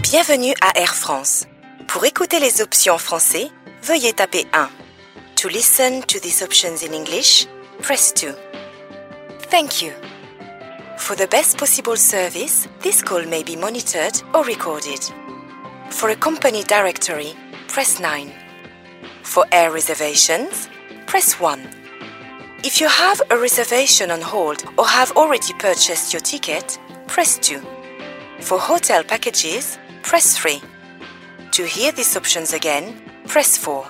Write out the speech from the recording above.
Bienvenue à Air France. Pour écouter les options en français, veuillez taper 1. To listen to these options in English, press 2. Thank you. For the best possible service, this call may be monitored or recorded. For a company directory, press 9. For air reservations, press 1. If you have a reservation on hold or have already purchased your ticket, press 2. For hotel packages, press 3. To hear these options again, press 4.